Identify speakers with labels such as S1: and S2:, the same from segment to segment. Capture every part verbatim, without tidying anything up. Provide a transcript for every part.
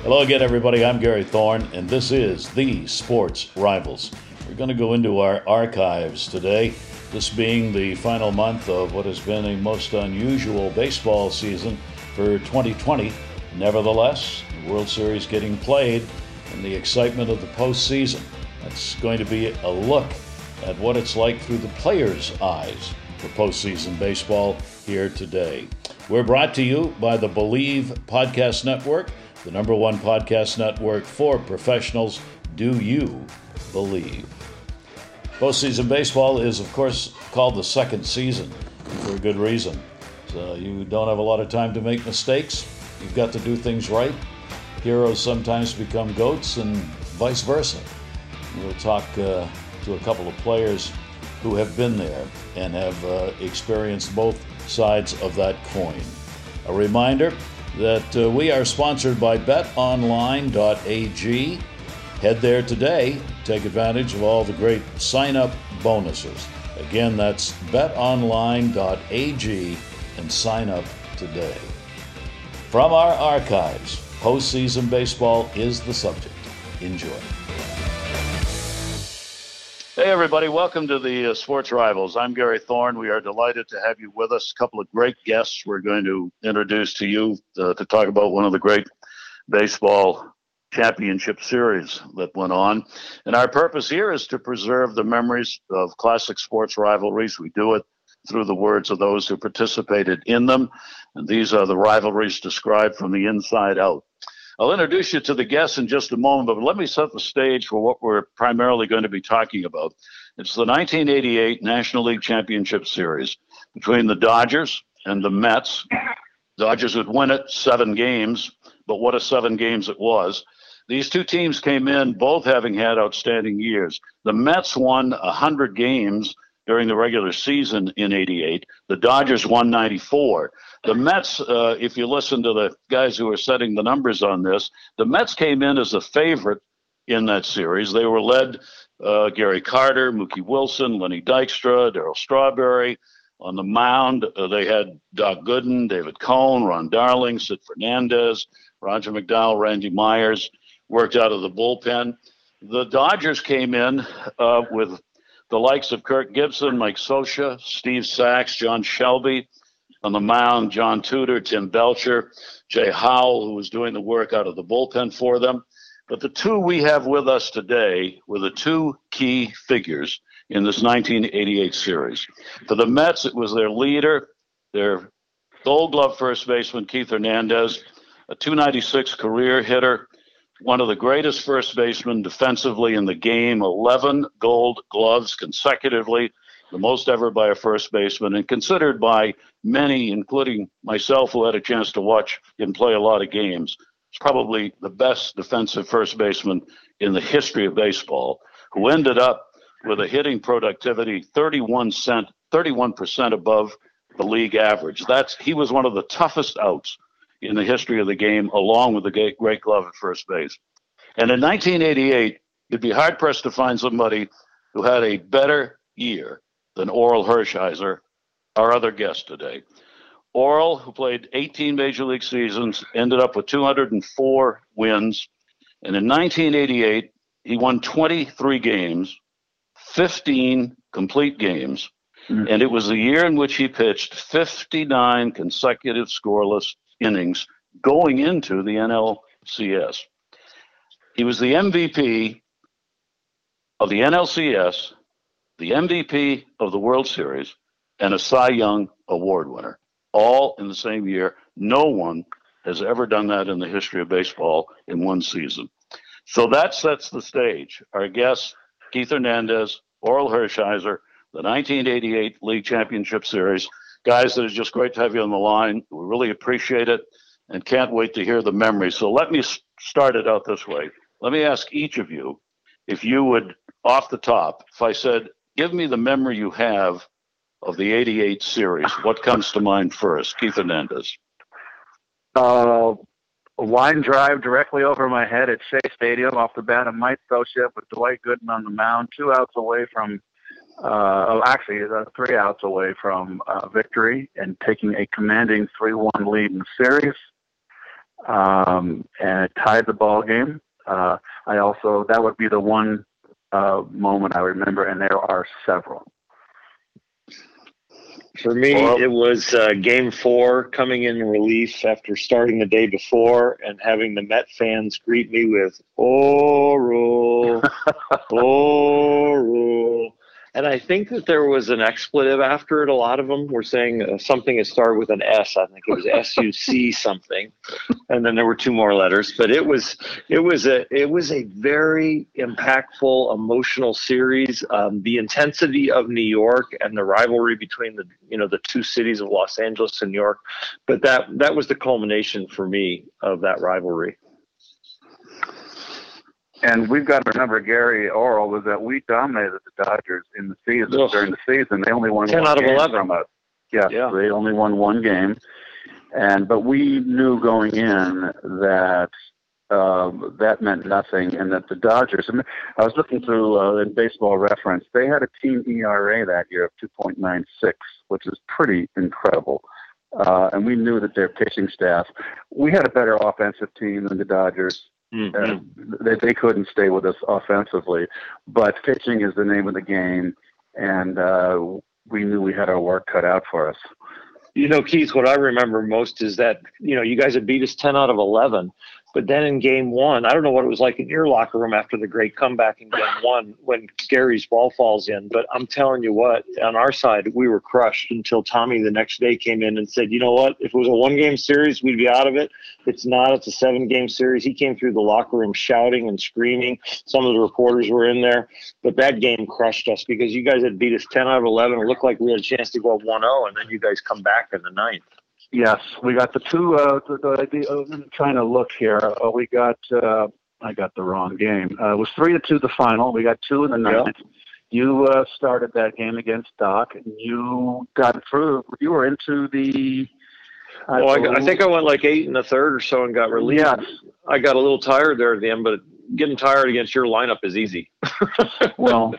S1: Hello again, everybody. I'm Gary Thorne, and this is the Sports Rivals. We're going to go into our archives today, this being the final month of what has been a most unusual baseball season for twenty twenty. Nevertheless, the World Series getting played and the excitement of the postseason. That's going to be a look at what it's like through the players' eyes for postseason baseball here today. We're brought to you by the Believe Podcast Network, the number one podcast network for professionals. Do you believe? Postseason baseball is, of course, called the second season for a good reason. So you don't have a lot of time to make mistakes. You've got to do things right. Heroes sometimes become goats and vice versa. We'll talk uh, to a couple of players who have been there and have uh, experienced both sides of that coin. A reminder that uh, we are sponsored by bet online dot a g. Head there today, take advantage of all the great sign-up bonuses. Again, that's bet online dot a g and sign up today. From our archives, postseason baseball is the subject. Enjoy. Hey, everybody. Welcome to the uh, Sports Rivals. I'm Gary Thorne. We are delighted to have you with us. A couple of great guests we're going to introduce to you uh, to talk about one of the great baseball championship series that went on. And our purpose here is to preserve the memories of classic sports rivalries. We do it through the words of those who participated in them. And these are the rivalries described from the inside out. I'll introduce you to the guests in just a moment, but let me set the stage for what we're primarily going to be talking about. It's the nineteen eighty-eight National League Championship Series between the Dodgers and the Mets. Dodgers would win it seven games, but what a seven games it was. These two teams came in both having had outstanding years. The Mets won one hundred games during the regular season in eighty-eight. The Dodgers won ninety-four. The Mets, uh, if you listen to the guys who are setting the numbers on this, the Mets came in as a favorite in that series. They were led uh, Gary Carter, Mookie Wilson, Lenny Dykstra, Darryl Strawberry. On the mound, uh, they had Doc Gooden, David Cone, Ron Darling, Sid Fernandez, Roger McDowell, Randy Myers, worked out of the bullpen. The Dodgers came in uh, with the likes of Kirk Gibson, Mike Scioscia, Steve Sachs, John Shelby. On the mound, John Tudor, Tim Belcher, Jay Howell, who was doing the work out of the bullpen for them. But the two we have with us today were the two key figures in this nineteen eighty-eight series. For the Mets, it was their leader, their Gold Glove first baseman, Keith Hernandez, a two ninety-six career hitter, one of the greatest first basemen defensively in the game, eleven Gold Gloves consecutively, the most ever by a first baseman, and considered by many, including myself, who had a chance to watch him play a lot of games. He's probably the best defensive first baseman in the history of baseball, who ended up with a hitting productivity thirty-one percent above the league average. That's he was one of the toughest outs in the history of the game, along with the great glove at first base. And in nineteen eighty-eight, you'd be hard-pressed to find somebody who had a better year than Orel Hershiser, our other guest today. Orel, who played eighteen Major League seasons, ended up with two hundred four wins. And in nineteen eighty-eight, he won twenty-three games, fifteen complete games. Mm-hmm. And it was the year in which he pitched fifty-nine consecutive scoreless innings going into the N L C S. He was the M V P of the N L C S, the M V P of the World Series, and a Cy Young Award winner, all in the same year. No one has ever done that in the history of baseball in one season. So that sets the stage. Our guests, Keith Hernandez, Orel Hershiser, the nineteen eighty-eight League Championship Series. Guys, it is just great to have you on the line. We really appreciate it and can't wait to hear the memories. So let me start it out this way. Let me ask each of you, if you would, off the top, if I said, give me the memory you have of the eighty-eight series, what comes to mind first? Keith Hernandez.
S2: Uh, a line drive directly over my head at Shea Stadium off the bat of Mike Scioscia with Dwight Gooden on the mound, two outs away from, uh, oh, actually uh, three outs away from uh, victory and taking a commanding three one lead in the series. um, and it tied the ball game. Uh, I also that would be the one uh, moment I remember, and there are several.
S3: For me, well, it was uh, game four coming in relief after starting the day before and having the Met fans greet me with "Oral, Oral." And I think that there was an expletive after it. A lot of them were saying uh, something that started with an S. I think it was S U C something, and then there were two more letters. But it was it was a it was a very impactful, emotional series. Um, the intensity of New York and the rivalry between the you know the two cities of Los Angeles and New York. But that that was the culmination for me of that rivalry.
S2: And we've got to remember, Gary Orel, was that we dominated the Dodgers in the season. Ugh. During the season, they only won
S3: ten
S2: one
S3: out of
S2: game
S3: eleven
S2: from us. Yes, yeah, they only won one game. And but we knew going in that uh, that meant nothing, and that the Dodgers. I was looking through uh, in Baseball Reference. They had a team E R A that year of two point nine six, which is pretty incredible. Uh, and we knew that their pitching staff. We had a better offensive team than the Dodgers. Mm-hmm. Uh, they, they couldn't stay with us offensively, but pitching is the name of the game, and uh, we knew we had our work cut out for us.
S3: You know, Keith, what I remember most is that, you know, you guys had beat us ten out of eleven, but then in game one, I don't know what it was like in your locker room after the great comeback in game one when Gary's ball falls in, but I'm telling you what, on our side, we were crushed until Tommy the next day came in and said, you know what, if it was a one-game series, we'd be out of it. It's not. It's a seven-game series. He came through the locker room shouting and screaming. Some of the reporters were in there, but that game crushed us because you guys had beat us ten out of eleven. It looked like we had a chance to go up one oh, and then you guys come back in the ninth.
S2: Yes, we got the two. Uh, the, the, the, uh, I'm trying to look here. Uh, we got. Uh, I got the wrong game. Uh, it was three to two the final. We got two in the ninth. Yep. You uh, started that game against Doc, and you got through. You were into the.
S3: I, well, I, I think I went like eight in the third or so and got relieved.
S2: Yes.
S3: I got a little tired there at the end, but getting tired against your lineup is easy.
S2: Well,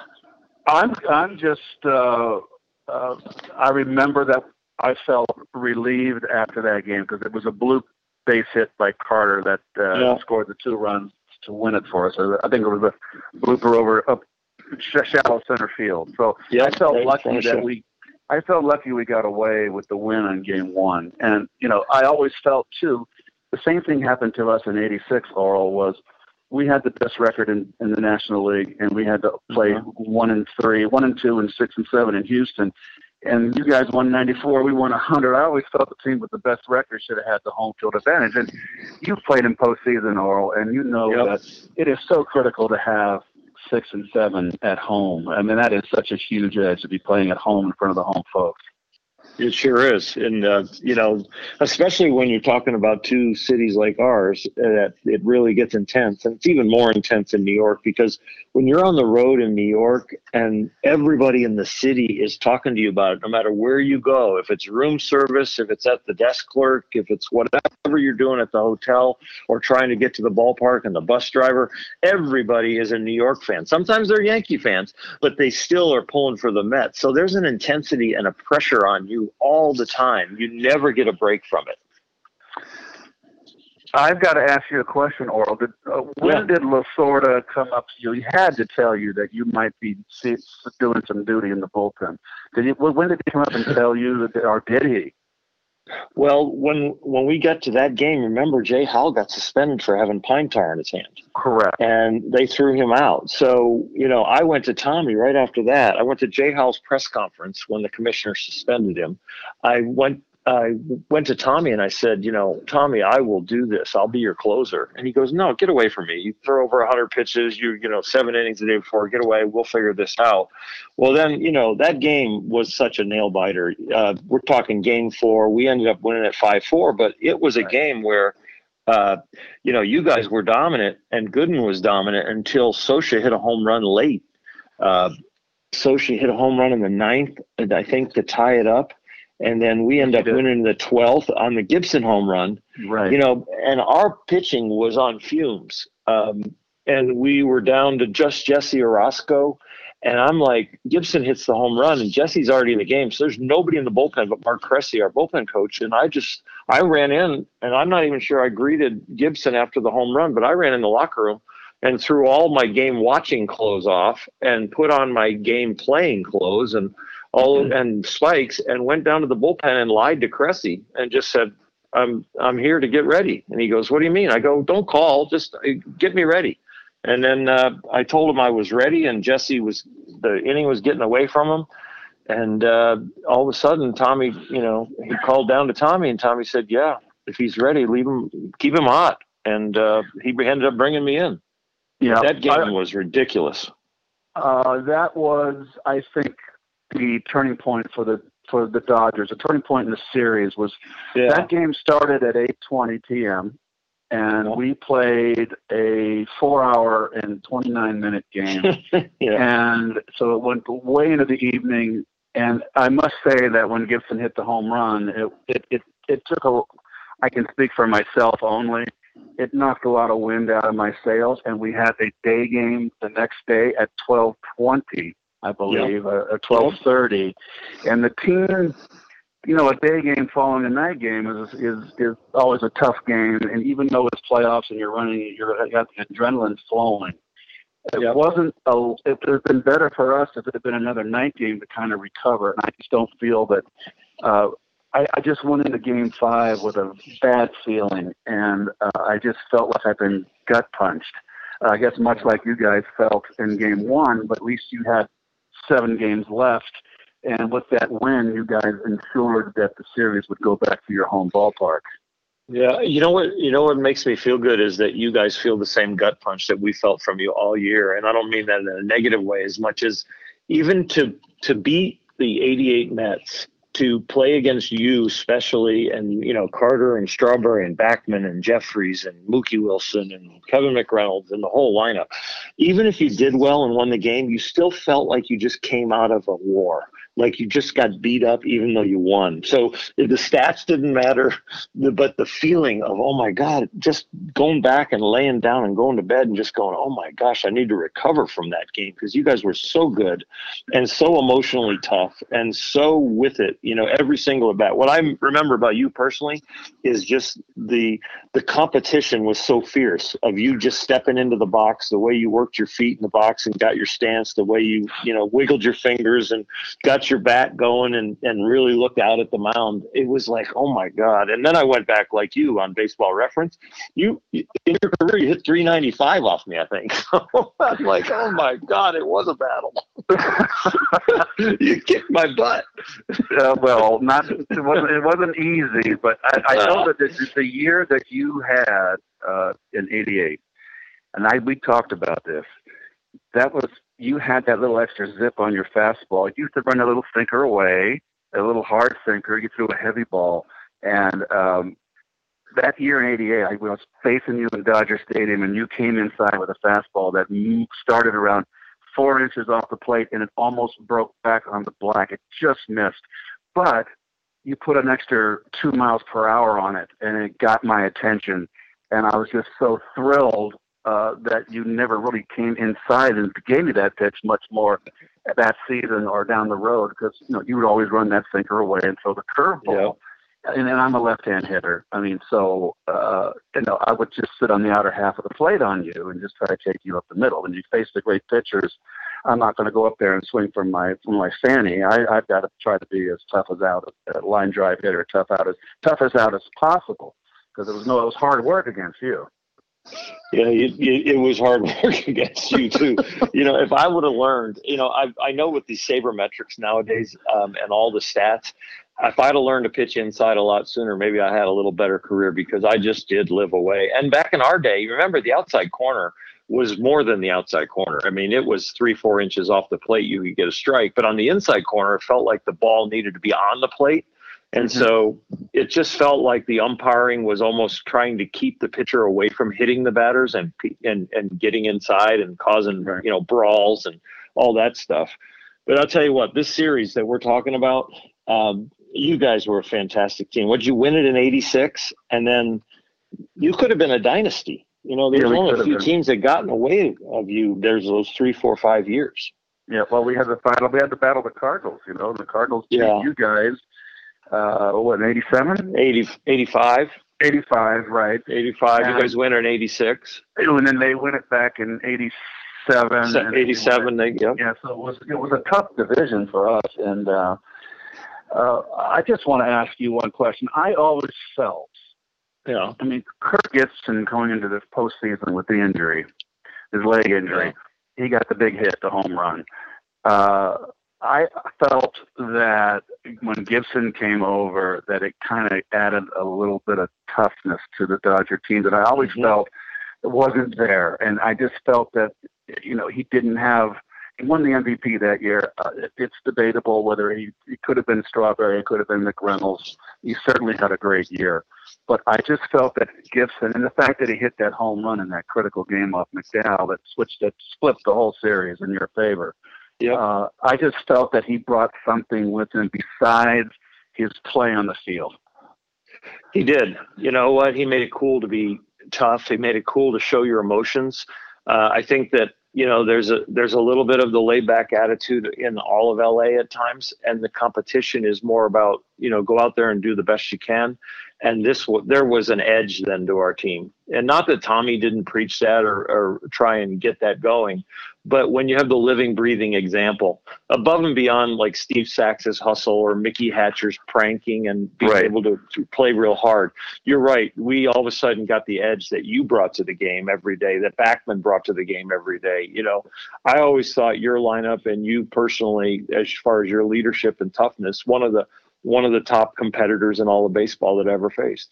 S2: I'm. I'm just. Uh, uh, I remember that. I felt relieved after that game because it was a blue base hit by Carter that uh, yeah. scored the two runs to win it for us. I think it was a blooper over up shallow center field. So yeah, I felt lucky that we. I felt lucky we got away with the win on game one. And you know, I always felt too. The same thing happened to us in eighty-six. Orel was. We had the best record in, in the National League, and we had to play mm-hmm. one and three, one and two, and six and seven in Houston. And you guys won ninety-four. We won one hundred. I always felt the team with the best record should have had the home field advantage. And you've played in postseason, Orel, and you know yep. that it is so critical to have six and seven at home. I mean, that is such a huge edge to be playing at home in front of the home folks.
S3: It sure is. And, uh, you know, especially when you're talking about two cities like ours, that uh, it really gets intense. And it's even more intense in New York because when you're on the road in New York and everybody in the city is talking to you about it, no matter where you go, if it's room service, if it's at the desk clerk, if it's whatever you're doing at the hotel or trying to get to the ballpark and the bus driver, everybody is a New York fan. Sometimes they're Yankee fans, but they still are pulling for the Mets. So there's an intensity and a pressure on you all the time. You never get a break from it.
S2: I've got to ask you a question, Orel. Did, uh, when yeah. did Lasorda come up to you? He had to tell you that you might be see, doing some duty in the bullpen. Did he? When did he come up and tell you that, or did he?
S3: Well, when when we got to that game, remember Jay Howell got suspended for having pine tar in his hand.
S2: Correct.
S3: And they threw him out. So, you know, I went to Tommy right after that. I went to Jay Howell's press conference when the commissioner suspended him. I went I went to Tommy and I said, you know, Tommy, I will do this. I'll be your closer. And he goes, no, get away from me. You throw over one hundred pitches, you you know, seven innings the day before. Get away. We'll figure this out. Well, then, you know, that game was such a nail-biter. Uh, we're talking game four. We ended up winning at five four, but it was a right. game where, uh, you know, you guys were dominant and Gooden was dominant until Scioscia hit a home run late. Uh, Scioscia hit a home run in the ninth, and I think, to tie it up. And then we end up winning the twelfth on the Gibson home run.
S2: Right.
S3: You know, and our pitching was on fumes. Um, and we were down to just Jesse Orosco. And I'm like, Gibson hits the home run, and Jesse's already in the game. So there's nobody in the bullpen but Mark Cressy, our bullpen coach. And I just, I ran in, and I'm not even sure I greeted Gibson after the home run, but I ran in the locker room and threw all my game watching clothes off and put on my game playing clothes and all mm-hmm. and spikes, and went down to the bullpen and lied to Cressy and just said, I'm, I'm here to get ready. And he goes, what do you mean? I go, don't call, just get me ready. And then uh, I told him I was ready, and Jesse was, the inning was getting away from him. And uh, all of a sudden, Tommy, you know, he called down to Tommy, and Tommy said, yeah, if he's ready, leave him, keep him hot. And uh, he ended up bringing me in. Yeah, that game I, was ridiculous.
S2: Uh, that was, I think, the turning point for the for the Dodgers. The turning point in the series was yeah. that game started at eight twenty p.m. and we played a four-hour and twenty-nine minute game. yeah. And so it went way into the evening. And I must say that when Gibson hit the home run, it it it, it took a. I can speak for myself only. It knocked a lot of wind out of my sails, and we had a day game the next day at twelve twenty, I believe, yep. or twelve thirty. And the team, you know, a day game following a night game is is is always a tough game. And even though it's playoffs and you're running, you're you got the adrenaline flowing. It yep. wasn't a. It would have been better for us if it had been another night game to kind of recover. And I just don't feel that. Uh, I, I just went into Game Five with a bad feeling, and uh, I just felt like I'd been gut punched. Uh, I guess much like you guys felt in Game One, but at least you had seven games left, and with that win, you guys ensured that the series would go back to your home ballpark.
S3: Yeah, you know what? You know what makes me feel good is that you guys feel the same gut punch that we felt from you all year, and I don't mean that in a negative way as much as even to to beat the eighty-eight Mets. To play against you, especially, and you know Carter and Strawberry and Backman and Jeffries and Mookie Wilson and Kevin McReynolds and the whole lineup. Even if you did well and won the game, you still felt like you just came out of a war, like you just got beat up, even though you won. So the stats didn't matter, but the feeling of oh my God, just going back and laying down and going to bed and just going, oh my gosh, I need to recover from that game because you guys were so good and so emotionally tough and so with it. You know, every single at bat. What I remember about you personally is just the the competition was so fierce of you just stepping into the box, the way you worked your feet in the box and got your stance, the way you, you know, wiggled your fingers and got your bat going and, and really looked out at the mound. It was like, oh my God. And then I went back like you on Baseball Reference. You, in your career, you hit three ninety-five off me, I think. I'm like, oh my God, it was a battle. You kicked my butt.
S2: Uh, well, not it wasn't it wasn't easy, but I, I know that the, the year that you had uh, in eighty-eight, and I we talked about this. That was you had that little extra zip on your fastball. You used to run a little sinker away, a little hard sinker. You threw a heavy ball, and um, that year in eighty-eight, I was facing you in Dodger Stadium, and you came inside with a fastball that started around four inches off the plate, and it almost broke back on the black. It just missed. But you put an extra two miles per hour on it, and it got my attention. And I was just so thrilled uh, that you never really came inside and gave me that pitch much more that season or down the road because, you know, you would always run that sinker away and throw the curveball. Yep. And then I'm a left-hand hitter. I mean, so, uh, you know, I would just sit on the outer half of the plate on you and just try to take you up the middle. When you face the great pitchers, I'm not going to go up there and swing from my from my fanny. I, I've got to try to be as tough as out, a line drive hitter, tough out as tough as out as possible because it was no, it was hard work against you.
S3: Yeah, it, it, it was hard work against you too. You know, if I would have learned, you know, I I know with these sabermetrics nowadays um, and all the stats. If I'd have learned to pitch inside a lot sooner, maybe I had a little better career because I just did live away. And back in our day, you remember the outside corner was more than the outside corner. I mean, it was three, four inches off the plate. You could get a strike. But on the inside corner, it felt like the ball needed to be on the plate. And mm-hmm. so it just felt like the umpiring was almost trying to keep the pitcher away from hitting the batters and and, and getting inside and causing, right. you know, brawls and all that stuff. But I'll tell you what, this series that we're talking about, um, you guys were a fantastic team. Would you win it in eighty-six? And then you could have been a dynasty. You know, there's yeah, only a few been. teams that got in the way of you. There's those three, four, five years.
S2: Yeah, well, we had the final. We had the battle of the Cardinals. You know, the Cardinals beat
S3: Yeah.
S2: you guys. Uh, what, eighty-seven?
S3: eighty, eighty-five?
S2: eighty-five, right?
S3: eighty-five.
S2: And,
S3: you guys win in eighty-six.
S2: And then they win it back in eighty-seven.
S3: Se- eighty-seven. They, yep.
S2: Yeah, so it was it was a tough division for us. And uh, uh, I just want to ask you one question. I always felt,
S3: Yeah.
S2: I mean, Kirk Gibson going into this postseason with the injury, his leg injury, yeah. He got the big hit, the home run. Uh, I felt that when Gibson came over, that it kind of added a little bit of toughness to the Dodger team that I always mm-hmm. felt it wasn't there. And I just felt that, you know, he didn't have – he won the M V P that year. Uh, it, it's debatable whether he, he could have been Strawberry, it could have been McReynolds. He certainly had a great year. But I just felt that Gibson, and the fact that he hit that home run in that critical game off McDowell that switched, that flipped the whole series in your favor.
S3: Yep.
S2: Uh, I just felt that he brought something with him besides his play on the field.
S3: He did. You know what? He made it cool to be tough. He made it cool to show your emotions. Uh, I think that, you know, there's a there's a little bit of the laid back attitude in all of L A at times, and the competition is more about, you know, go out there and do the best you can. And this there was an edge then to our team. And not that Tommy didn't preach that or, or try and get that going, but when you have the living, breathing example, above and beyond like Steve Sax's hustle or Mickey Hatcher's pranking and being
S2: right.
S3: able to, to play real hard, you're right. We all of a sudden got the edge that you brought to the game every day, that Backman brought to the game every day. You know, I always thought your lineup and you personally, as far as your leadership and toughness, one of the one of the top competitors in all of baseball that I ever faced.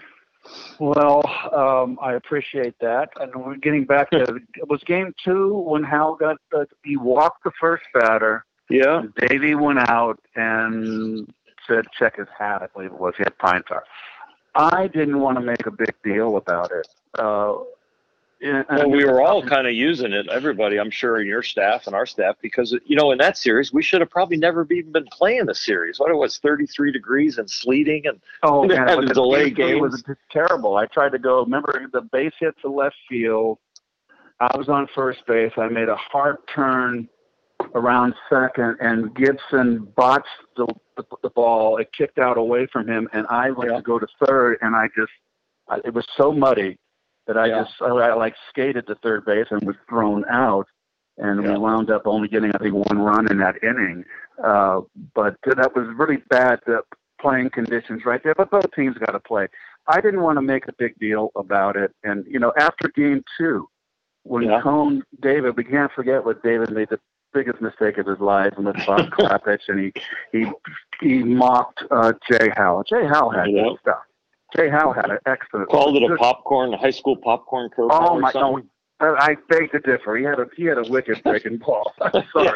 S2: Well, um, I appreciate that. And we're getting back to, it was game two when Hal got, uh, he walked the first batter.
S3: Yeah.
S2: Davey went out and said, check his hat, I believe it was. He had pine tar. I didn't want to make a big deal about it. Uh, and,
S3: well, we were all kind of using it, everybody, I'm sure, in your staff and our staff, because, you know, in that series, we should have probably never even been playing the series. What it was, thirty-three degrees and sleeting, and
S2: oh, man,
S3: had to delay
S2: games. It was terrible. I tried to go, remember the base hit to left field. I was on first base. I made a hard turn around second, and Gibson botched the, the, the ball. It kicked out away from him, and I went
S3: yeah.
S2: to go to third, and I just, I, it was so muddy that I yeah. just, I, I like skated to third base and was thrown out, and yeah. we wound up only getting, I think, one run in that inning. Uh, but that was really bad uh, playing conditions right there, but both teams got to play. I didn't want to make a big deal about it, and, you know, after game two, when yeah. Cone, David, we can't forget what David made the biggest mistake of his life, and with Bob Klappich, and he, he, he mocked uh, Jay Howell. Jay Howell had
S3: yeah.
S2: good stuff. Jay Howell had an excellent.
S3: Called it a popcorn, a high school popcorn curve.
S2: Oh my! No, I beg to differ. He had a he had a wicked breaking ball. I'm sorry.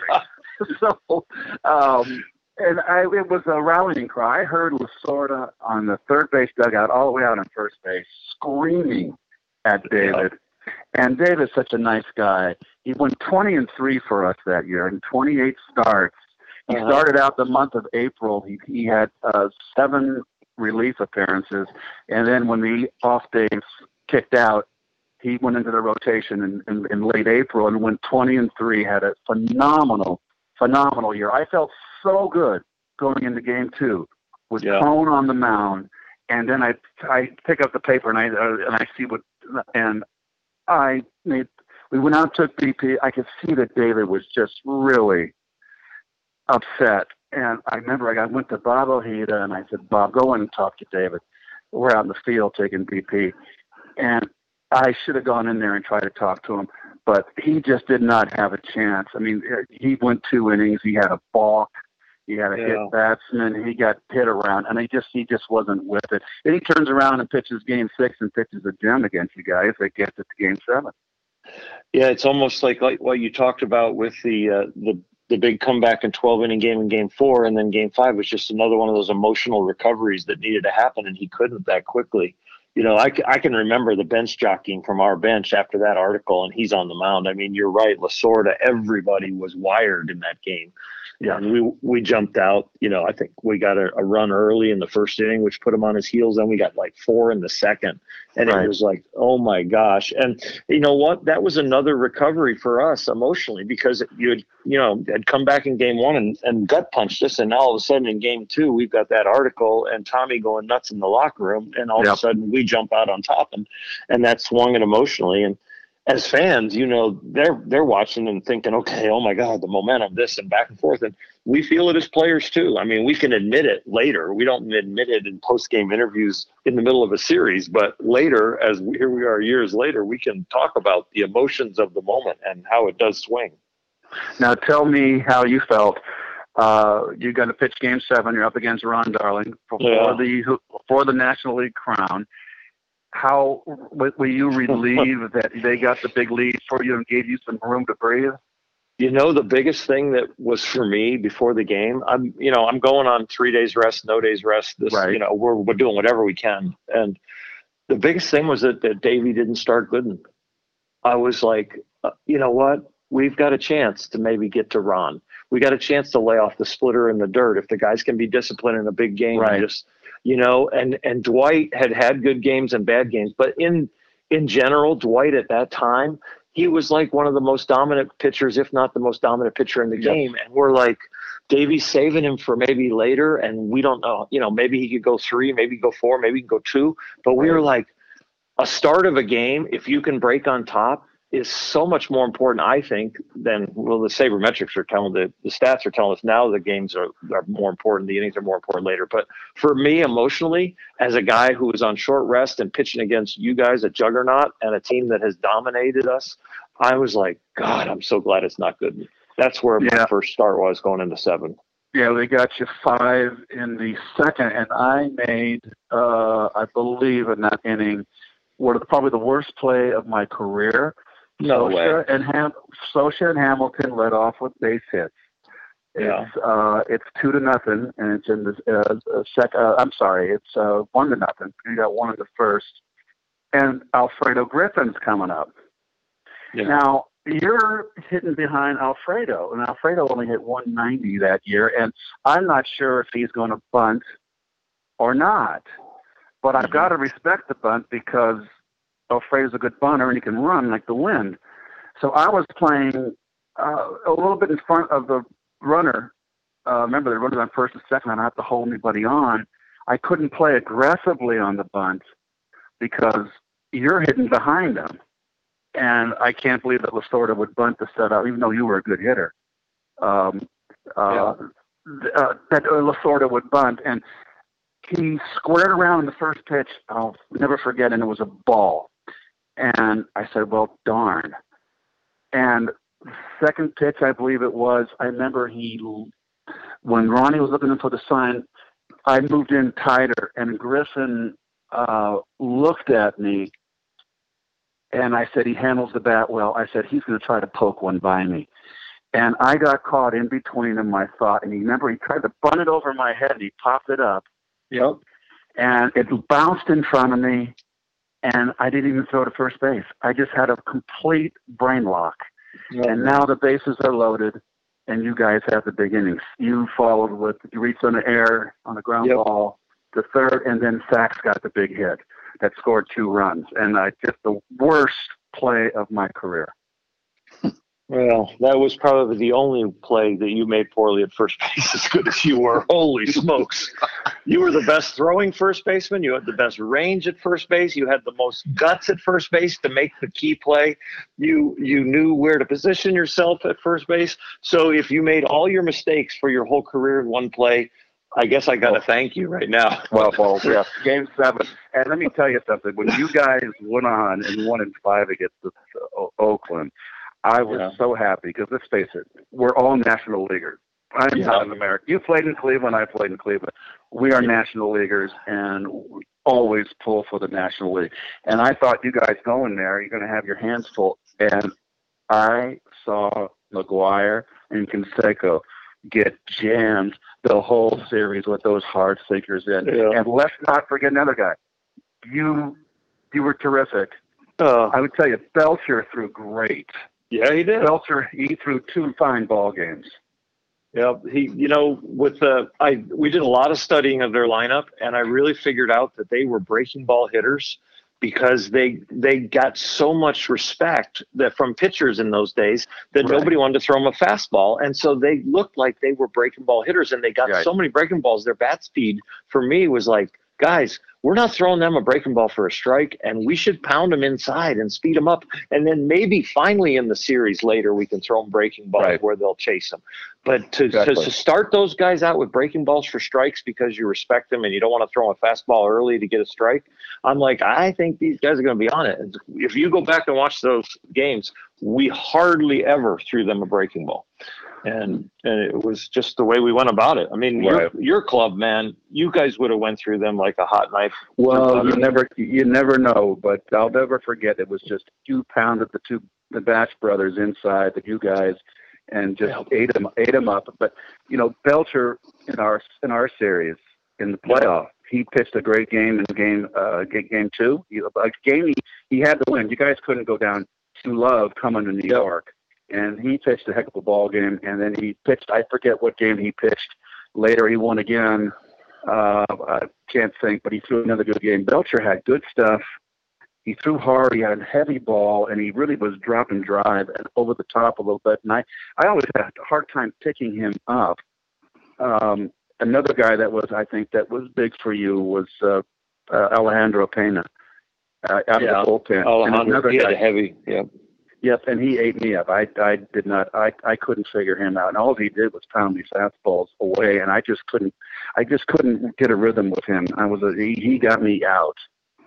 S2: so, um, and I it was a rallying cry. I heard Lasorda on the third base dugout, all the way out on first base, screaming at David. Yeah. And David's such a nice guy. He went twenty and three for us that year in twenty-eight starts. He uh-huh. started out the month of April. He he had uh, seven relief appearances, and then when the off days kicked out, he went into the rotation in, in, in late April and went twenty and three, had a phenomenal, phenomenal year. I felt so good going into game two with yeah. Cone on the mound, and then I I pick up the paper and I uh, and I see what and I made. We went out, took B P. I could see that David was just really upset. And I remember I went to Bob Ojeda and I said, Bob, go in and talk to David. We're out in the field taking B P. And I should have gone in there and tried to talk to him, but he just did not have a chance. I mean, he went two innings. He had a balk. He had a yeah. hit batsman. He got hit around, and he just he just wasn't with it. Then he turns around and pitches game six and pitches a gem against you guys that gets it to game seven.
S3: Yeah, it's almost like, like what you talked about with the uh, the the big comeback in twelve inning game in game four, and then game five was just another one of those emotional recoveries that needed to happen, and he couldn't that quickly. You know, I, I can remember the bench jockeying from our bench after that article, and he's on the mound. I mean, you're right, Lasorda, everybody was wired in that game. Yeah, and we we jumped out. You know, I think we got a, a run early in the first inning, which put him on his heels. Then we got like four in the second, And
S2: Right.
S3: it was like, oh my gosh. And you know what? That was another recovery for us emotionally, because you had, you know, had come back in game one and, and gut punched us. And all of a sudden in game two, we've got that article and Tommy going nuts in the locker room. And all
S2: Yep.
S3: of a sudden we jump out on top, and, and that swung it emotionally. And as fans, you know, they're, they're watching and thinking, okay, oh my God, the momentum, this and back and forth. And we feel it as players too. I mean, we can admit it later. We don't admit it in post-game interviews in the middle of a series, but later, as we, here we are years later, we can talk about the emotions of the moment and how it does swing.
S2: Now tell me how you felt. Uh, you're going to pitch Game Seven. You're up against Ron Darling for,
S3: Yeah.
S2: for the for the National League crown. How were you relieved that they got the big lead for you and gave you some room to breathe?
S3: You know, the biggest thing that was for me before the game, I'm, you know, I'm going on three days rest, no days rest. This,
S2: Right.
S3: you know, we're we're doing whatever we can, and the biggest thing was that, that Davey didn't start Gooden. I was like, uh, you know what? We've got a chance to maybe get to Ron. We got a chance to lay off the splitter in the dirt if the guys can be disciplined in a big game.
S2: Right.
S3: And just, you know, and and Dwight had had good games and bad games, but in in general, Dwight at that time, he was like one of the most dominant pitchers, if not the most dominant pitcher in the
S2: Yep.
S3: game. And we're like, Davey's saving him for maybe later, and we don't know. You know, maybe he could go three, maybe go four, maybe he can go two. But we were like, a start of a game, if you can break on top, is so much more important, I think, than, well, the sabermetrics are telling, the, the stats are telling us now the games are, are more important, the innings are more important later. But for me, emotionally, as a guy who was on short rest and pitching against you guys, a juggernaut, and a team that has dominated us, I was like, God, I'm so glad it's not good. That's where
S2: Yeah.
S3: my first start was, going into seven.
S2: Yeah, they got you five in the second, and I made, uh, I believe, in that inning, what probably the worst play of my career.
S3: No
S2: Scioscia
S3: way.
S2: and Ham, Scioscia and Hamilton led off with base hits.
S3: Yeah.
S2: It's uh, it's two to nothing, and it's in the uh, sec. Uh, I'm sorry, it's uh, one to nothing. You got one in the first, and Alfredo Griffin's coming up.
S3: Yeah.
S2: Now you're hitting behind Alfredo, and Alfredo only hit one ninety that year, and I'm not sure if he's going to bunt or not. But I've
S3: Mhm.
S2: got to respect the bunt because Alfredo's a good bunter and he can run like the wind. So I was playing uh, a little bit in front of the runner. Uh, remember, the runner's on first and second. I don't have to hold anybody on. I couldn't play aggressively on the bunt because you're hitting behind him. And I can't believe that Lasorda would bunt the setup, even though you were a good hitter. Um, uh, th- uh, that uh, Lasorda would bunt. And he squared around in the first pitch. I'll never forget, and it was a ball. And I said, well, darn. And second pitch, I believe it was, I remember he, when Ronnie was looking for the sign, I moved in tighter, and Griffin uh, looked at me, and I said, he handles the bat well. I said, he's going to try to poke one by me. And I got caught in between in my thought, and he, remember, he tried to bunt it over my head, and he popped it up.
S3: Yep.
S2: And it bounced in front of me, and I didn't even throw to first base. I just had a complete brain lock.
S3: Yep.
S2: And now the bases are loaded, and you guys have the big innings. You followed with, you reached on the air on the ground
S3: Yep.
S2: ball, the third, and then Sachs got the big hit that scored two runs. And I just the worst play of my career.
S3: Well, that was probably the only play that you made poorly at first base, as good as you were. Holy smokes. You were the best throwing first baseman. You had the best range at first base. You had the most guts at first base to make the key play. You you knew where to position yourself at first base. So if you made all your mistakes for your whole career in one play, I guess I got to thank you right now.
S2: Well, well, yeah, game seven. And let me tell you something. When you guys went on and won in five against the, uh, Oakland, I was
S3: Yeah.
S2: so happy because, let's face it, we're all national leaguers. I'm
S3: Yeah.
S2: not an American. You played in Cleveland. I played in Cleveland. We are national leaguers and we always pull for the National League. And I thought you guys going there, you're going to have your hands full. And I saw McGuire and Canseco get jammed the whole series with those hard sinkers in.
S3: Yeah.
S2: And let's not forget another guy. You, you were terrific.
S3: Uh,
S2: I would tell you, Belcher threw great.
S3: yeah, he did.
S2: Belcher, he threw two fine ball games.
S3: Yeah, he, you know, with the, I, we did a lot of studying of their lineup, and I really figured out that they were breaking ball hitters because they they got so much respect that from pitchers in those days that
S2: Right.
S3: nobody wanted to throw them a fastball, and so they looked like they were breaking ball hitters, and they got
S2: Right.
S3: so many breaking balls. Their bat speed for me was like, guys, we're not throwing them a breaking ball for a strike, and we should pound them inside and speed them up, and then maybe finally in the series later we can throw them breaking balls
S2: Right.
S3: where they'll chase them. But to,
S2: Exactly.
S3: to to start those guys out with breaking balls for strikes because you respect them and you don't want to throw them a fastball early to get a strike, I'm like, I think these guys are going to be on it. And if you go back and watch those games, we hardly ever threw them a breaking ball. And and it was just the way we went about it. I mean,
S2: Right.
S3: your, your club, man, you guys would have went through them like a hot knife.
S2: Well, you never, you never know, but I'll never forget. It was just you pounded the two, the Batch brothers inside, the you guys, and just
S3: Yeah.
S2: ate them, ate them up. But you know, Belcher in our in our series in the playoff, he pitched a great game in game uh, ga- game two. He, a game he, he had to win. You guys couldn't go down two love coming to New
S3: Yep.
S2: York, and he pitched a heck of a ball game. And then he pitched. I forget what game he pitched. Later, he won again. Uh, I can't think, but he threw another good game. Belcher had good stuff. He threw hard. He had a heavy ball, and he really was drop and drive and over the top a little bit. And I, I always had a hard time picking him up. Um, another guy that was, I think, that was big for you was uh, uh, Alejandro Pena uh, out
S3: Yeah.
S2: of the bullpen. And
S3: Alejandro,
S2: another
S3: he had
S2: guy,
S3: a heavy, yeah.
S2: Yes, and he ate me up. I I did not. I I couldn't figure him out, and all he did was pound these fastballs away, and I just couldn't. I just couldn't get a rhythm with him. I was a, he, he got me out.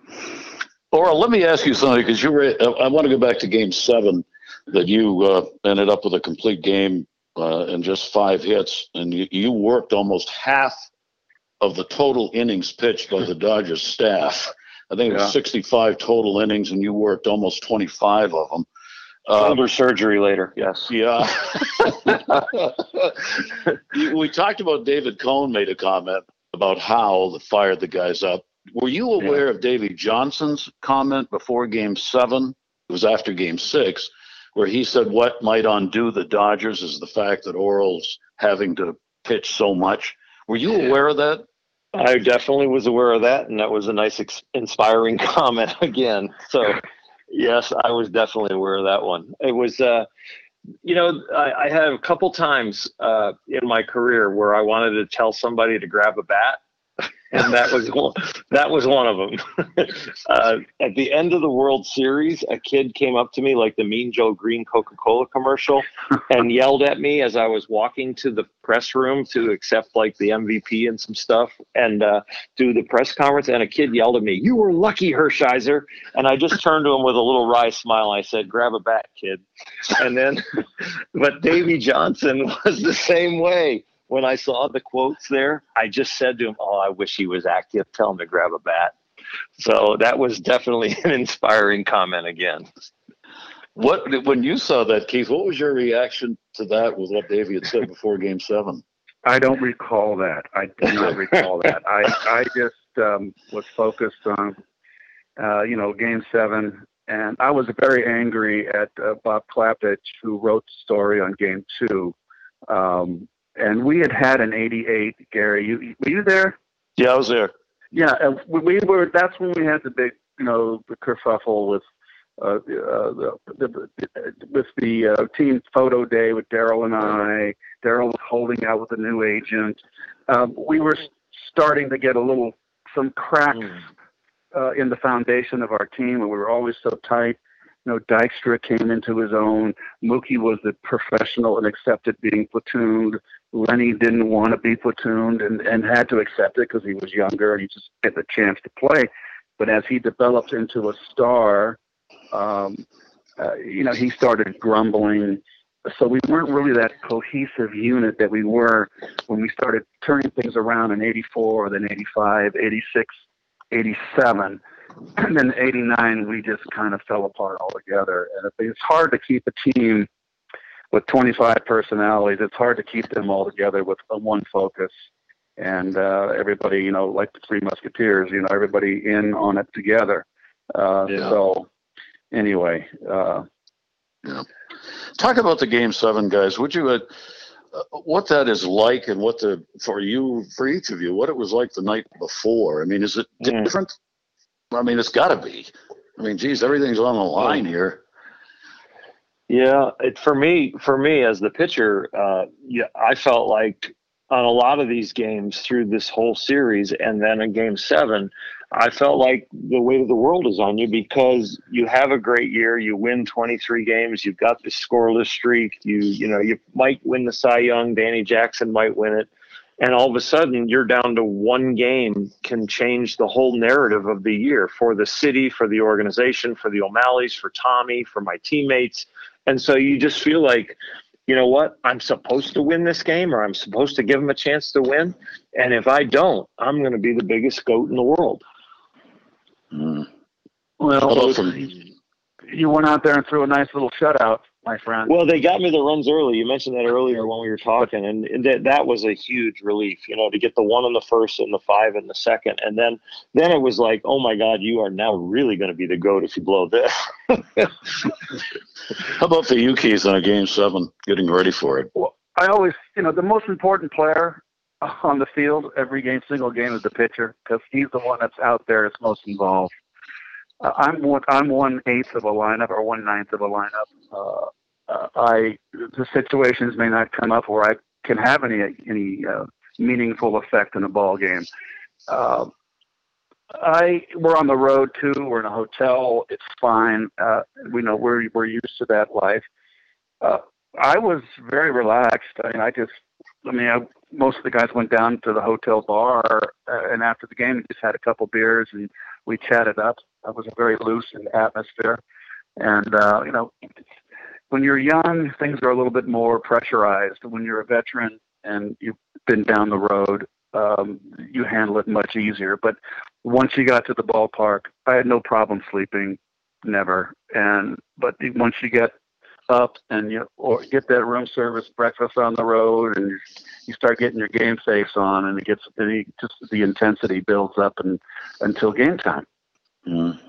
S1: Oral, let me ask you something, because you were. I want to go back to Game Seven, that you uh, ended up with a complete game uh, and just five hits, and you, you worked almost half of the total innings pitched by the Dodgers staff. I think it was
S2: Yeah.
S1: sixty-five total innings, and you worked almost twenty-five of them. Uh,
S3: Shoulder surgery later, yes.
S1: yeah. You- we talked about David Cohn made a comment about how that fired the guys up. Were you aware of Davey Johnson's comment before Game Seven? It was after Game Six, where he said what might undo the Dodgers is the fact that Oral's having to pitch so much. Were you aware of that?
S3: I definitely was aware of that, and that was a nice, ex- inspiring comment again. So, yes, I was definitely aware of that one. It was, uh, you know, I, I had a couple times uh, in my career where I wanted to tell somebody to grab a bat, and that was one, that was one of them. uh, at the end of the World Series, a kid came up to me like the Mean Joe Green Coca-Cola commercial and yelled at me as I was walking to the press room to accept like the M V P and some stuff and uh, do the press conference. And a kid yelled at me, "You were lucky, Hershiser." And I just turned to him with a little wry smile. I said, "Grab a bat, kid." And then, but Davey Johnson was the same way. When I saw the quotes there, I just said to him, "Oh, I wish he was active. Tell him to grab a bat." So that was definitely an inspiring comment again.
S1: What when you saw that, Keith? What was your reaction to that? With what Davey had said before Game Seven?
S2: I don't recall that. I do not recall that. I I just um, was focused on, uh, you know, Game Seven, and I was very angry at uh, Bob Klappich, who wrote the story on Game Two. Um, and we had had an eighty-eight. Gary, you were you there?
S1: Yeah, I was there.
S2: Yeah, and we we were. That's when we had the big, you know, the kerfuffle with. Uh, uh, the, the, with the uh, team photo day with Daryl and I. Daryl was holding out with a new agent. Um, we were starting to get a little, some cracks uh, in the foundation of our team, and we were always so tight. You know, Dykstra came into his own. Mookie was the professional and accepted being platooned. Lenny didn't want to be platooned and, and had to accept it because he was younger and he just get the chance to play. But as he developed into a star, Um, uh, you know, he started grumbling. So we weren't really that cohesive unit that we were when we started turning things around in eighty-four, then eighty-five, eighty-six, eighty-seven. And then eighty-nine, we just kind of fell apart altogether. And it's hard to keep a team with twenty-five personalities. It's hard to keep them all together with one focus. And uh, everybody, you know, like the Three Musketeers, you know, everybody in on it together. Uh,
S1: Yeah.
S2: So anyway. Uh,
S1: Yeah. Talk about the Game Seven, guys. Would you, uh, uh, what that is like, and what the for you, for each of you, what it was like the night before? I mean, is it
S3: Mm.
S1: different? I mean, it's got to be. I mean, geez, everything's on the line here.
S3: Yeah, it, for me, for me as the pitcher, uh, yeah, I felt like on a lot of these games through this whole series, and then in Game Seven, I felt like the weight of the world is on you because you have a great year, you win twenty-three games, you've got this scoreless streak, you you know you might win the Cy Young, Danny Jackson might win it, and all of a sudden you're down to one game can change the whole narrative of the year for the city, for the organization, for the O'Malleys, for Tommy, for my teammates. And so you just feel like, you know what, I'm supposed to win this game, or I'm supposed to give them a chance to win. And if I don't, I'm going to be the biggest GOAT in the world.
S1: Mm.
S2: Well, you went out there and threw a nice little shutout, my friend.
S3: Well, they got me the runs early. You mentioned that earlier when we were talking, and, and that that was a huge relief, you know, to get the one in the first and the five in the second. And then then it was like, oh, my God, you are now really going to be the GOAT if you blow this.
S1: How about for you, Keith, on a Game seven, getting ready for it?
S2: Well, I always, you know, the most important player on the field every game, single game, is the pitcher, because he's the one that's out there that's most involved. Uh, I'm one, I'm one eighth of a lineup or one ninth of a lineup. Uh, uh, I the situations may not come up where I can have any any uh, meaningful effect in a ball game. Uh, I we're on the road too. We're in a hotel. It's fine. Uh, we know we're we're used to that life. Uh, I was very relaxed. I mean, I just, I mean, I, most of the guys went down to the hotel bar, uh, and after the game, we just had a couple beers and we chatted up. It was a very loose atmosphere, and uh, you know, when you're young, things are a little bit more pressurized. When you're a veteran and you've been down the road, um, you handle it much easier. But once you got to the ballpark, I had no problem sleeping, never. And but once you get up and you or get that room service breakfast on the road, and you, you start getting your game face on, and it gets and you, just the intensity builds up and until game time.
S1: Mm.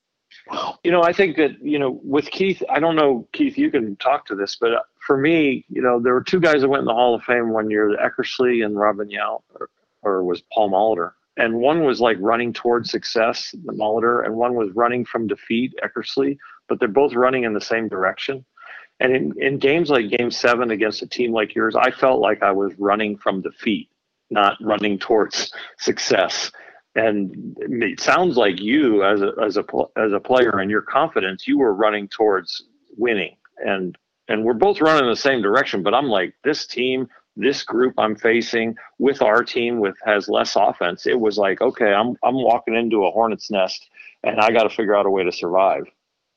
S3: You know, I think that, you know, with Keith, I don't know, Keith, you can talk to this, but for me, you know, there were two guys that went in the Hall of Fame one year, Eckersley and Robin Yount, or, or was Paul Molitor. And one was like running towards success, the Molitor, and one was running from defeat, Eckersley, but they're both running in the same direction. And in, in games like Game seven against a team like yours, I felt like I was running from defeat, not running towards success. And it sounds like you, as a as a as a player, and your confidence, you were running towards winning. And and we're both running in the same direction. But I'm like, this team, this group I'm facing with our team, with has less offense. It was like, okay, I'm I'm walking into a hornet's nest, and I got to figure out a way to survive.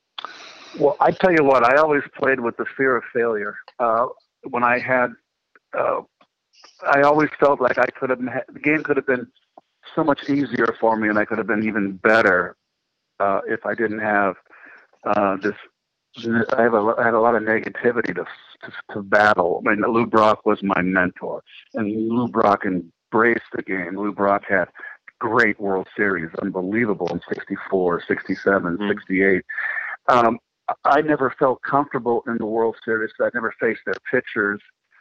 S2: Well, I tell you what, I always played with the fear of failure. Uh, when I had, uh, I always felt like I could have the game could have been so much easier for me, and I could have been even better uh, if I didn't have uh, this. I have a, I had a lot of negativity to, to to battle. I mean, Lou Brock was my mentor, and Lou Brock embraced the game. Lou Brock had great World Series, unbelievable in sixty-four, sixty-seven, mm-hmm. sixty-eight. Um, I never felt comfortable in the World Series because I never faced their pitchers.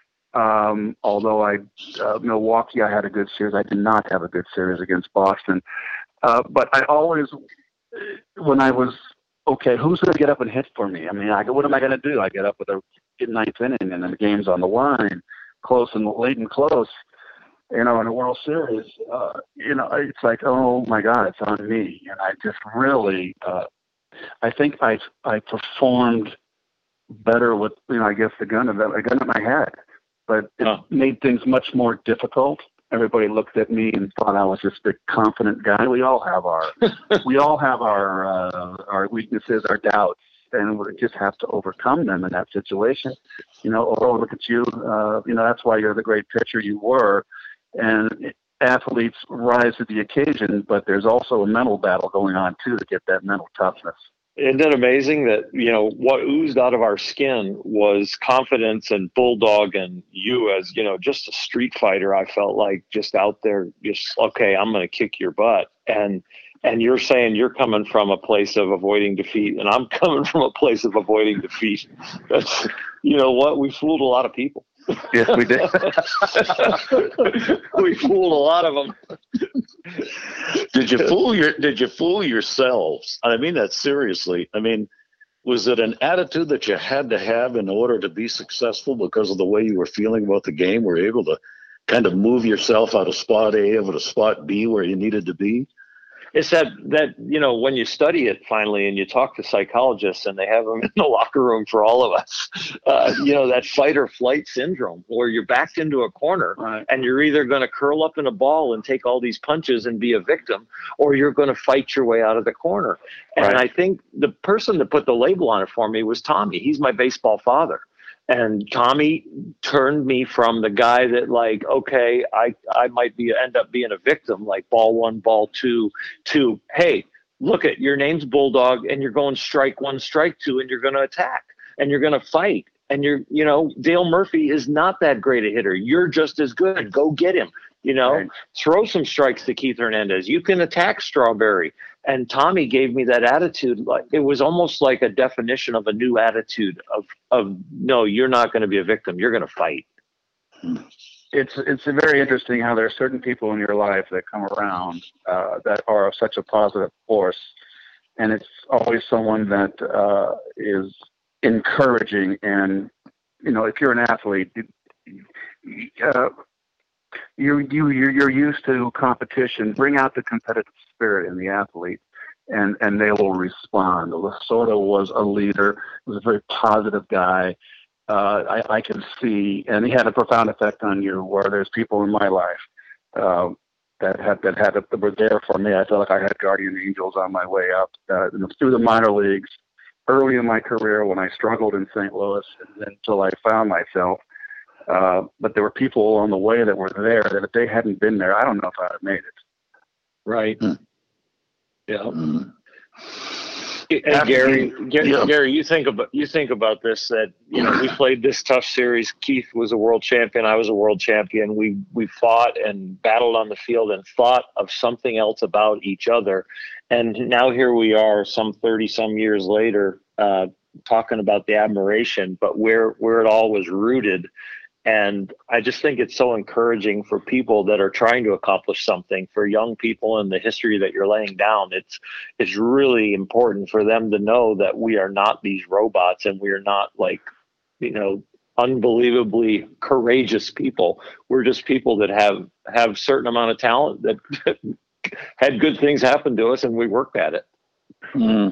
S2: Um, although I, uh, Milwaukee, I had a good series. I did not have a good series against Boston. Uh, but I always, when I was, okay, who's going to get up and hit for me? I mean, I, what am I going to do? I get up with a ninth inning and then the game's on the line, close and late and close, you know, in a World Series. Uh, you know, it's like, oh my God, it's on me. And I just really, uh, I think I, I performed better with, you know, I guess the gun of a gun in my head. But it oh. made things much more difficult. Everybody looked at me and thought I was just a confident guy. We all have our, we all have our, uh, our weaknesses, our doubts, and we just have to overcome them in that situation. You know, oh, look at you. Uh, you know, that's why you're the great pitcher you were. And athletes rise to the occasion, but there's also a mental battle going on too to get that mental toughness.
S3: Isn't it amazing that, you know, what oozed out of our skin was confidence and bulldog, and you as, you know, just a street fighter, I felt like just out there, just, okay, I'm going to kick your butt. And, and you're saying you're coming from a place of avoiding defeat, and I'm coming from a place of avoiding defeat. That's, you know what, we fooled a lot of people.
S2: Yes, we did.
S3: We fooled a lot of them.
S1: Did you fool your Did you fool yourselves? I mean that seriously. I mean, was it an attitude that you had to have in order to be successful because of the way you were feeling about the game? Were you able to kind of move yourself out of spot A over to spot B where you needed to be?
S3: It's that, that, you know, when you study it finally and you talk to psychologists and they have them in the locker room for all of us, uh, you know, that fight or flight syndrome where you're backed into a corner
S2: Right.
S3: and you're either going to curl up in a ball and take all these punches and be a victim, or you're going to fight your way out of the corner. And
S2: Right.
S3: I think the person that put the label on it for me was Tommy. He's my baseball father. And Tommy turned me from the guy that, like, okay, I, I might be end up being a victim, like ball one, ball two, to, hey, look at your name's Bulldog and you're going strike one, strike two, and you're going to attack and you're going to fight. And you're, you know, Dale Murphy is not that great a hitter. You're just as good. Go get him. You know,
S2: Right.
S3: Throw some strikes to Keith Hernandez. You can attack Strawberry. And Tommy gave me that attitude. Like it was almost like a definition of a new attitude of, of no, you're not going to be a victim. You're going to fight.
S2: It's it's very interesting how there are certain people in your life that come around uh, that are such a positive force, and it's always someone that uh, is encouraging. And you know, if you're an athlete, uh, you you you're, you're used to competition. Bring out the competitive spirit in the athlete, and and they will respond. Lasorda was a leader. He was a very positive guy. Uh, I, I can see, and he had a profound effect on you. Where there's people in my life uh, that had that had that were there for me. I felt like I had guardian angels on my way up uh, through the minor leagues, early in my career when I struggled in Saint Louis, and until I found myself. Uh, but there were people along the way that were there that if they hadn't been there, I don't know if I'd have made it.
S3: Right.
S1: Hmm.
S3: Yeah.
S1: Mm.
S3: Hey, Gary, Gary,
S1: Yeah.
S3: Gary, you think about you think about this. That you know, we played this tough series. Keith was a world champion. I was a world champion. We we fought and battled on the field and thought of something else about each other. And now here we are, some thirty some years later, uh, talking about the admiration, but where where it all was rooted. And I just think it's so encouraging for people that are trying to accomplish something, for young people in the history that you're laying down. It's it's really important for them to know that we are not these robots and we are not like, you know, unbelievably courageous people. We're just people that have have certain amount of talent that had good things happen to us and we worked at it.
S1: Mm.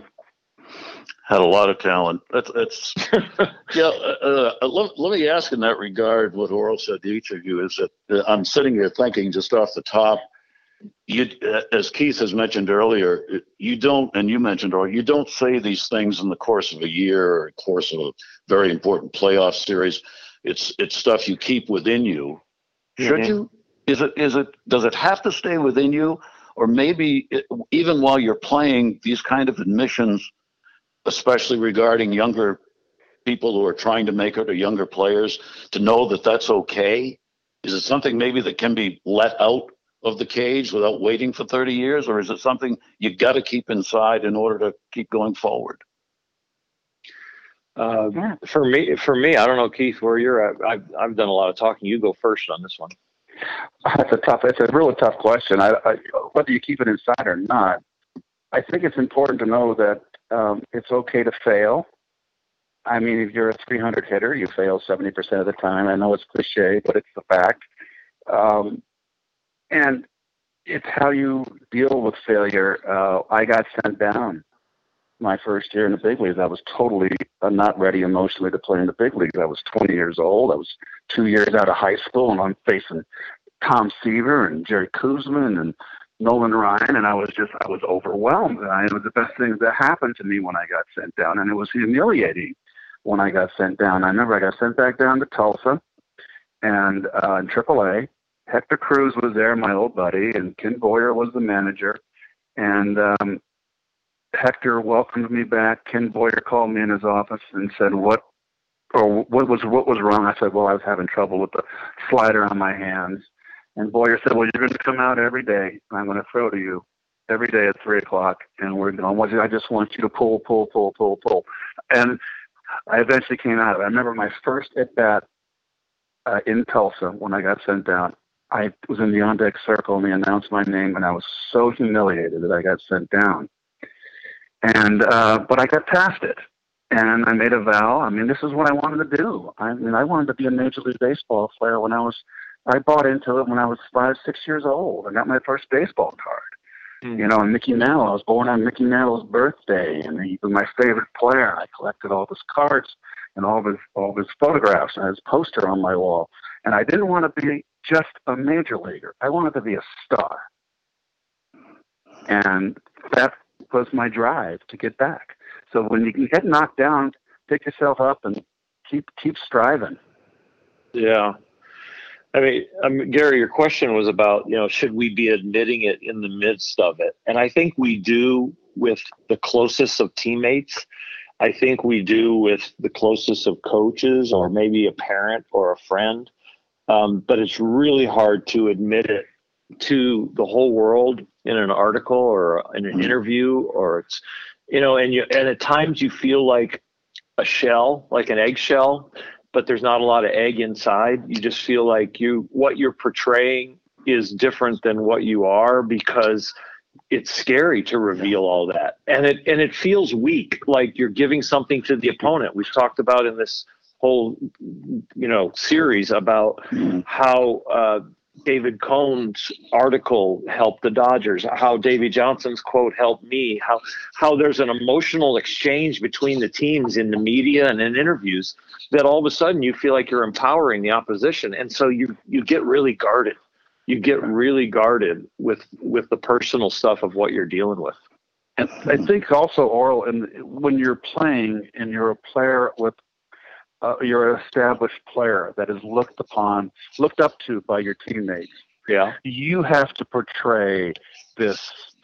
S1: Had a lot of talent. That's, that's yeah. Uh, uh, let, let me ask in that regard what Orel said to each of you is that uh, I'm sitting here thinking just off the top, you, uh, as Keith has mentioned earlier, you don't, and you mentioned, or you don't say these things in the course of a year or course of a very important playoff series. It's, it's stuff you keep within you. Should
S3: Mhm.
S1: you? Is it, is it, does it have to stay within you? Or maybe it, even while you're playing these kind of admissions, especially regarding younger people who are trying to make it or younger players, to know that that's okay? Is it something maybe that can be let out of the cage without waiting for thirty years? Or is it something you got to keep inside in order to keep going forward?
S3: Uh,
S2: Yeah.
S3: For me, for me, I don't know, Keith, where you're at. I've, I've done a lot of talking. You go first on this one.
S2: That's a tough. It's a really tough question. I, I, whether you keep it inside or not, I think it's important to know that um, it's okay to fail. I mean, if you're a three hundred hitter, you fail seventy percent of the time. I know it's cliche, but it's the fact. Um, and it's how you deal with failure. Uh, I got sent down my first year in the big leagues. I was totally uh, not ready emotionally to play in the big leagues. I was twenty years old. I was two years out of high school, and I'm facing Tom Seaver and Jerry Kuzman and Nolan Ryan, and I was just, I was overwhelmed. And I, it was the best thing that happened to me when I got sent down, and it was humiliating when I got sent down. I remember I got sent back down to Tulsa, and uh, in triple A, Hector Cruz was there, my old buddy, and Ken Boyer was the manager, and um, Hector welcomed me back. Ken Boyer called me in his office and said, what, or what was, what was wrong? I said, well, I was having trouble with the slider on my hands. And Boyer said, well, you're going to come out every day, and I'm going to throw to you every day at three o'clock, and we're going to, I just want you to pull, pull, pull, pull, pull. And I eventually came out of it. I remember my first at-bat uh, in Tulsa when I got sent down. I was in the on-deck circle, and they announced my name, and I was so humiliated that I got sent down. And uh, but I got past it, and I made a vow. I mean, this is what I wanted to do. I mean, I wanted to be a Major League Baseball player when I was. I bought into it when I was five, six years old. I got my first baseball card. Mm. You know, and Mickey Mantle. I was born on Mickey Mantle's birthday, and he was my favorite player. I collected all of his cards and all of his all of his photographs and his poster on my wall. And I didn't want to be just a major leaguer. I wanted to be a star. And that was my drive to get back. So when you get knocked down, pick yourself up and keep keep striving.
S3: Yeah. I mean, um, Gary, your question was about, you know, should we be admitting it in the midst of it? And I think we do with the closest of teammates. I think we do with the closest of coaches or maybe a parent or a friend. Um, but it's really hard to admit it to the whole world in an article or in an interview, or it's, you know, and you, and at times you feel like a shell, like an eggshell, but there's not a lot of egg inside. You just feel like you, what you're portraying is different than what you are, because it's scary to reveal all that. And it, and it feels weak, like you're giving something to the opponent. We've talked about in this whole, you know, series about how uh, David Cohn's article helped the Dodgers, how Davey Johnson's quote helped me, how how there's an emotional exchange between the teams in the media and in interviews that all of a sudden you feel like you're empowering the opposition. And so you you get really guarded. You get really guarded with with the personal stuff of what you're dealing with.
S2: And I think also, Orel, and when you're playing and you're a player with Uh, you're an established player that is looked upon, looked up to by your teammates.
S3: Yeah.
S2: You have to portray this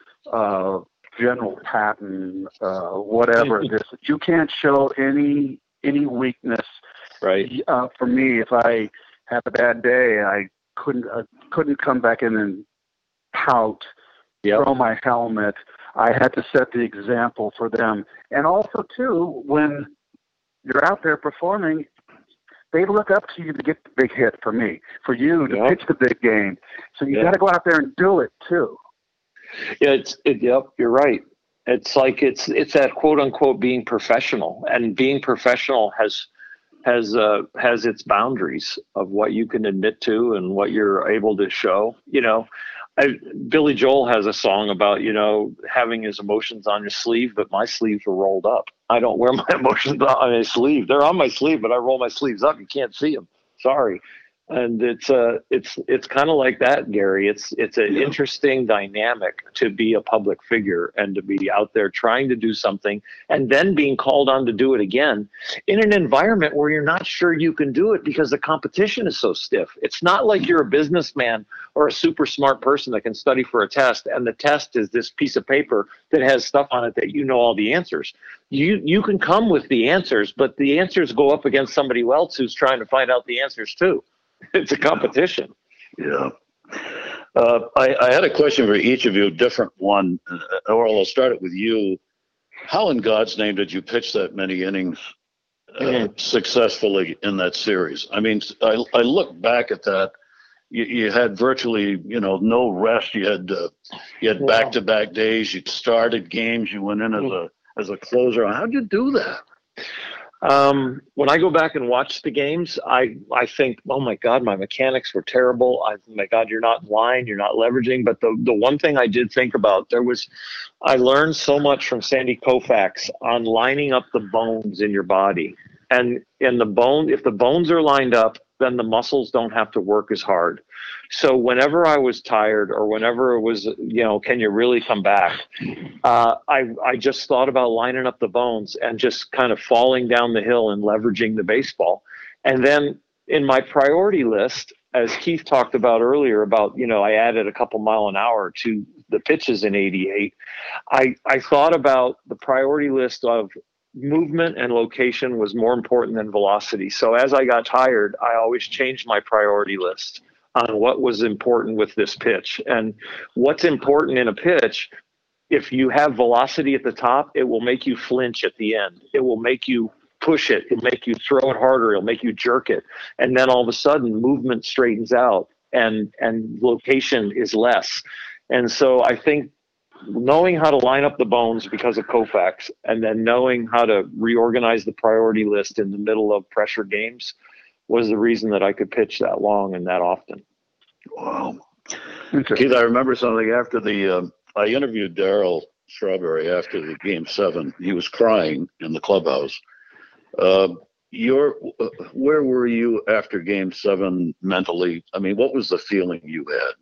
S2: uh, General Patton, uh, whatever. this you can't show any any weakness.
S3: Right.
S2: Uh, for me, if I had a bad day, I couldn't uh, couldn't come back in and pout, yep. throw my helmet. I had to set the example for them, and also too when you're out there performing, they look up to you to get the big hit for me, for you to yep. pitch the big game. So you yep. got to go out there and do it too.
S3: Yeah, it's it, yep, you're right. It's like it's it's that quote unquote being professional, and being professional has has uh, has its boundaries of what you can admit to and what you're able to show. You know, I, Billy Joel has a song about, you know, having his emotions on your sleeve, but my sleeves are rolled up. I don't wear my emotions on my sleeve. They're on my sleeve, but I roll my sleeves up. You can't see them. Sorry. And it's uh, it's it's kind of like that, Gary. It's it's an yeah. interesting dynamic to be a public figure and to be out there trying to do something and then being called on to do it again in an environment where you're not sure you can do it because the competition is so stiff. It's not like you're a businessman or a super smart person that can study for a test, and the test is this piece of paper that has stuff on it that you know all the answers. You you can come with the answers, but the answers go up against somebody else who's trying to find out the answers too. It's a competition.
S1: Yeah. Uh, I, I had a question for each of you, a different one. Uh, Orel, I'll start it with you. How in God's name did you pitch that many innings uh, mm-hmm. successfully in that series? I mean, I, I look back at that. You, you had virtually, you know, no rest. You had uh, you had yeah. back-to-back days. You started games. You went in as a as a closer. How'd you do that?
S3: Um, when I go back and watch the games, I, I think, oh my God, my mechanics were terrible. I, my God, you're not in line, you're not leveraging. But the, the one thing I did think about, there was, I learned so much from Sandy Koufax on lining up the bones in your body. And in the bone, if the bones are lined up, then the muscles don't have to work as hard. So whenever I was tired or whenever it was, you know, can you really come back? Uh, I, I just thought about lining up the bones and just kind of falling down the hill and leveraging the baseball. And then in my priority list, as Keith talked about earlier about, you know, I added a couple mile an hour to the pitches in eighty-eight. I, I thought about the priority list of movement and location was more important than velocity. So as I got tired, I always changed my priority list on what was important with this pitch. And what's important in a pitch, if you have velocity at the top, it will make you flinch at the end. It will make you push it. It'll make you throw it harder. It'll make you jerk it. And then all of a sudden, movement straightens out. and and location is less. And so I think knowing how to line up the bones because of Koufax, and then knowing how to reorganize the priority list in the middle of pressure games was the reason that I could pitch that long and that often.
S1: Wow. Keith, I remember something after the, um, I interviewed Darryl Strawberry after the game seven. He was crying in the clubhouse. Uh, your, uh, where were you after game seven mentally? I mean, what was the feeling you had?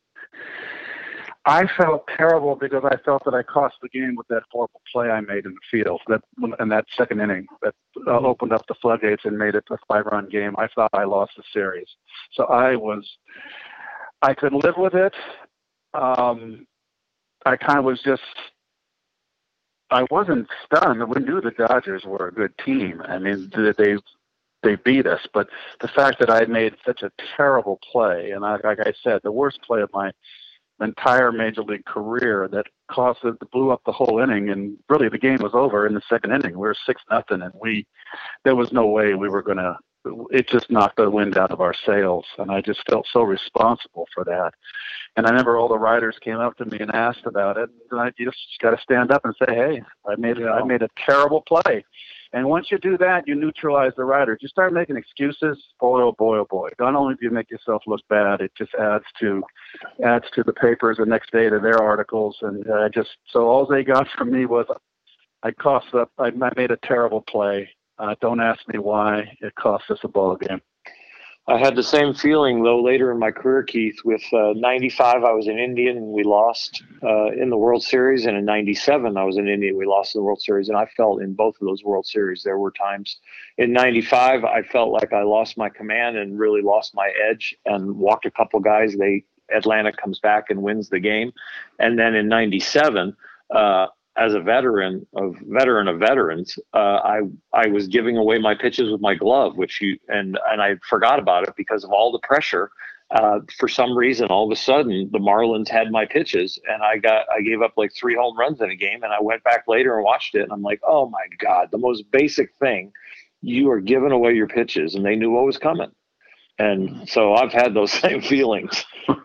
S2: I felt terrible because I felt that I cost the game with that horrible play I made in the field, that in that second inning that uh, opened up the floodgates and made it a five-run game. I thought I lost the series. So I was, I could live with it. Um, I kind of was just, I wasn't stunned. We knew the Dodgers were a good team. I mean, they they beat us. But the fact that I had made such a terrible play, and I, like I said, the worst play of my entire major league career that cost it, blew up the whole inning, and really the game was over in the second inning. We were six nothing, and we there was no way we were going to. It just knocked the wind out of our sails, and I just felt so responsible for that. And I remember all the writers came up to me and asked about it, and I just got to stand up and say, "Hey, I made
S3: yeah.
S2: I made a terrible play." And once you do that, you neutralize the writers. You start making excuses. Boy, oh boy, oh boy! Not only do you make yourself look bad, it just adds to adds to the papers the next day to their articles. And I just so all they got from me was I cost up. I, I made a terrible play. Uh, don't ask me why. It cost us a ball game.
S3: I had the same feeling, though, later in my career, Keith. With uh, ninety-five, I was an Indian, and we lost uh, in the World Series. And in ninety-seven, I was an Indian, we lost in the World Series. And I felt in both of those World Series, there were times. In ninety-five, I felt like I lost my command and really lost my edge and walked a couple guys. They Atlanta comes back and wins the game. And then in ninety-seven, uh, as a veteran of veteran of veterans, uh, I I was giving away my pitches with my glove, which you and and I forgot about it because of all the pressure. Uh, for some reason, all of a sudden, the Marlins had my pitches, and I got I gave up like three home runs in a game. And I went back later and watched it, and I'm like, oh my God, the most basic thing, you are giving away your pitches, and they knew what was coming. And so I've had those same feelings.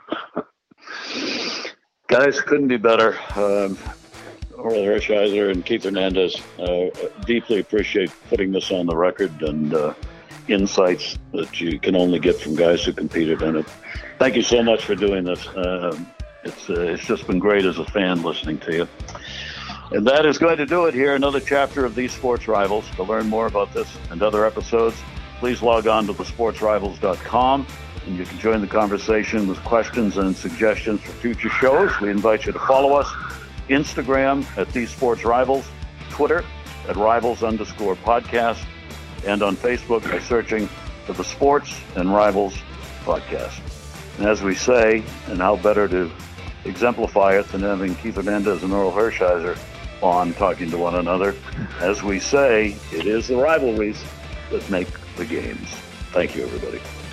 S1: Guys, couldn't be better. Um, Orel Hershiser and Keith Hernandez, uh, deeply appreciate putting this on the record and uh, insights that you can only get from guys who competed in it. Thank you so much for doing this. Uh, it's uh, it's just been great as a fan listening to you. And that is going to do it here. Another chapter of These Sports Rivals. To learn more about this and other episodes, please log on to the sports rivals dot com. And you can join the conversation with questions and suggestions for future shows. We invite you to follow us. Instagram at These Sports Rivals, Twitter at Rivals underscore podcast, and on Facebook by searching for the Sports and Rivals podcast. And as we say, and how better to exemplify it than having Keith Hernandez and Orel Hershiser on talking to one another, as we say, it is the rivalries that make the games. Thank you, everybody.